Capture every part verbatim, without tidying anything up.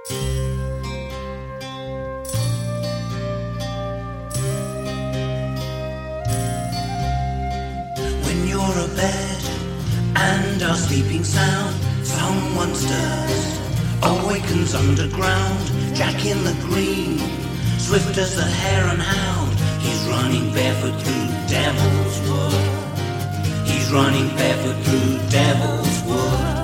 When you're abed and are sleeping sound, someone stirs, awakens underground. Jack in the green, swift as the hare and hound. He's running barefoot through Devil's Wood. He's running barefoot through Devil's Wood.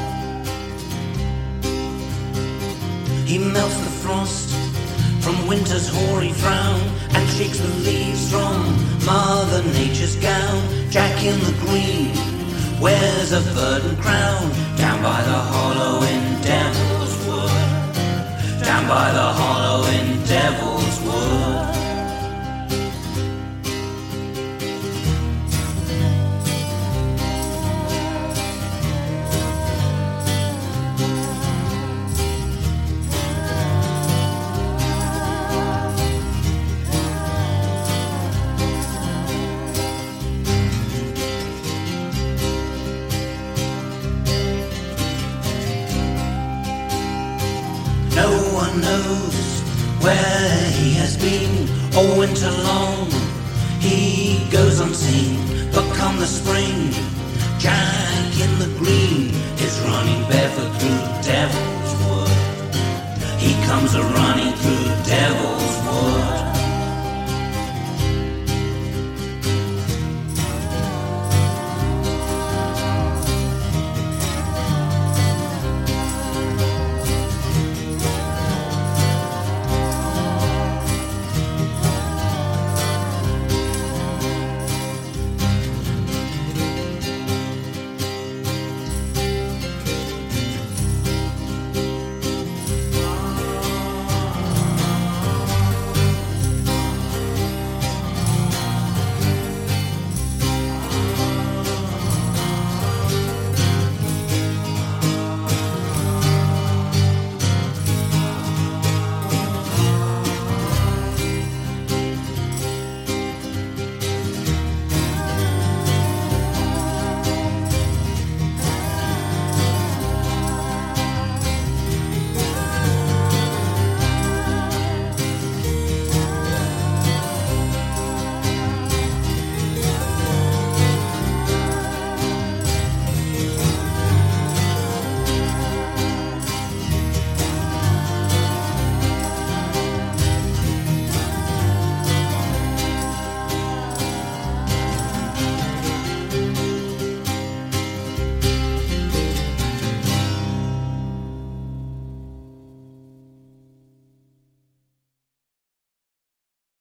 He melts the frost from winter's hoary frown and shakes the leaves from Mother Nature's gown. Jack in the green wears a verdant crown down by the hollow in Devil's Wood. Down by the hollow in Devil's Wood. No one knows where he has been all winter long. He goes unseen, but come the spring, Jack in the green is running barefoot through Devil's Wood. He comes around